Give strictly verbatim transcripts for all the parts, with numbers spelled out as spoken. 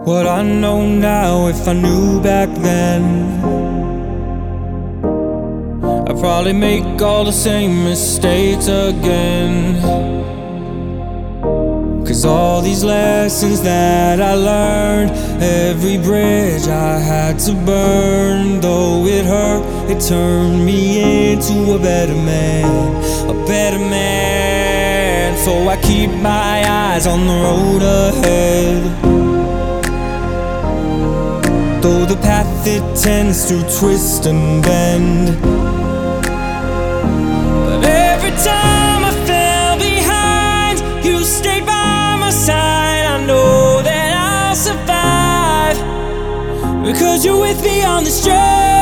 what I know now if I knew back then. I'd probably make all the same mistakes again. Cause all these lessons that I learned, every bridge I had to burn, though it hurt, it turned me into a better man, a better man. So I keep my eyes on the road ahead, though the path it tends to twist and bend. But every time I fell behind, you stayed by my side. I know that I'll survive, because you're with me on this journey.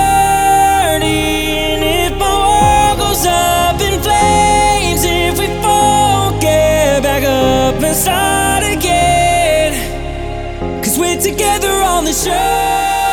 And if my world goes up in flames, if we fall, get back up and start again, cause we're together on this journey.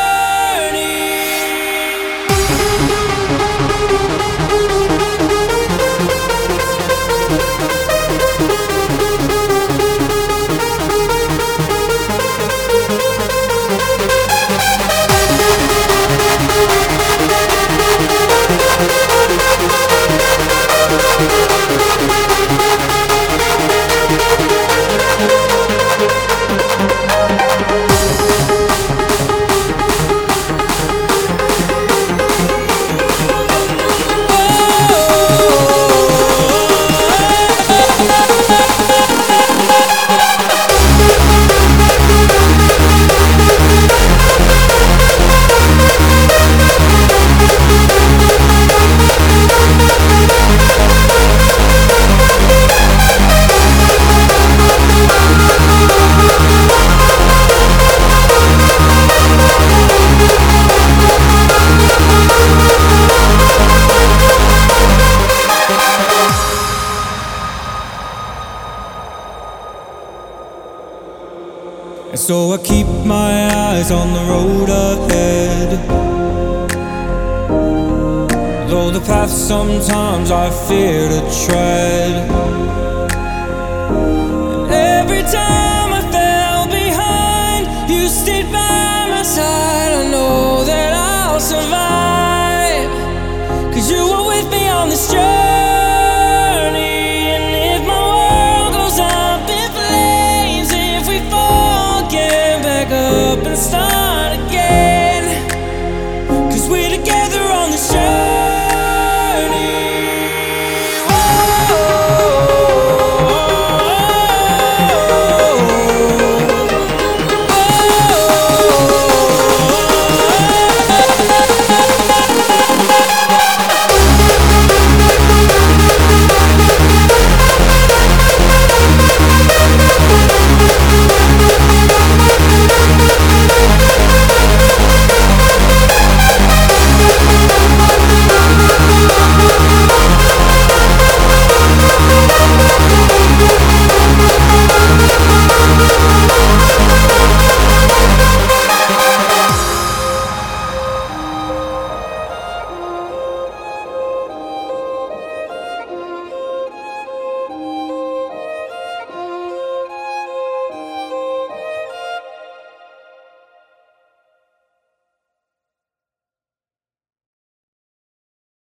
And so I keep my eyes on the road ahead, though the path sometimes I fear to tread. And every time